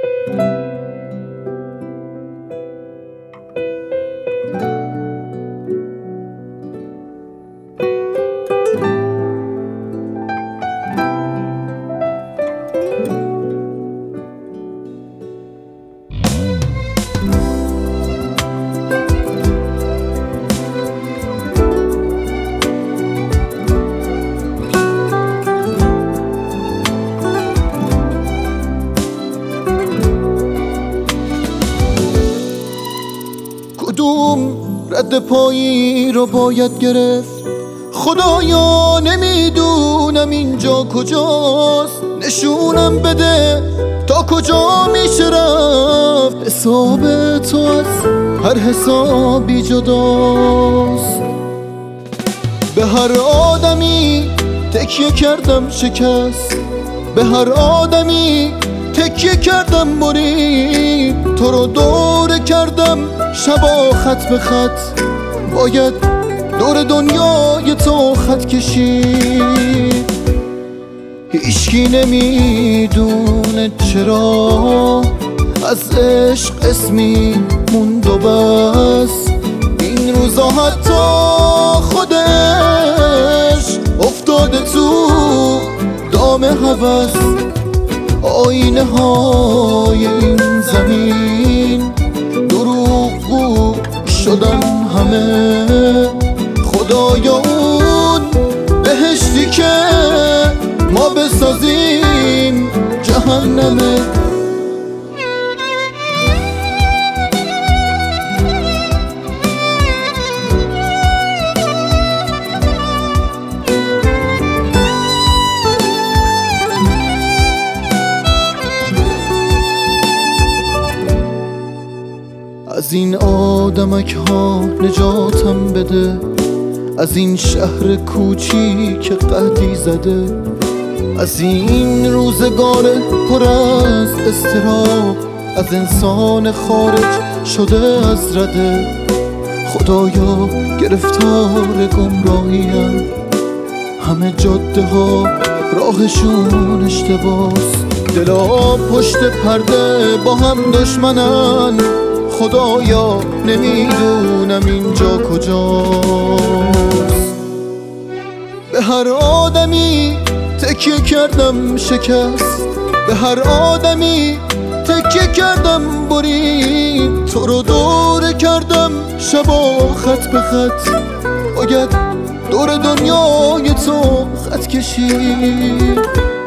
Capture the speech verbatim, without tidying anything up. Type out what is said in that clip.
کدوم رد پایی رو باید گرفت؟ خدایا نمیدونم اینجا کجاست. نشونم بده تا کجا میشه رفت. حساب تو از هر حسابی جداست. به هر آدمی تکیه کردم شکست، به هر آدمی تکیه کردم برید. تو رو دور کردم شبا خط به خط، باید دور دنیای تو خط کشید. هیچکی نمیدونه چرا از عشق اسمی موند و بس. این روزا حتی خودش افتاده تو دام هوس. آینه های این زمین دروغگو شدن همه. خدایا اون بهشتی که ما بسازیم جهنمه. از این آدمک ها نجاتم بده، از این شهر کوچیک قحطی زده، از این روزگار پر از اضطراب، از انسان خارج شده از رده. خدایا گرفتار گمراهیم، همه جاده ها راهشون اشتباس. دلا پشت پرده با هم دشمنن، خدایا نمیدونم اینجا کجاست. به هر آدمی تکیه کردم شکست، به هر آدمی تکیه کردم برید. تو رو دور کردم شبا خط به خط، باید دور دنیای تو خط کشید.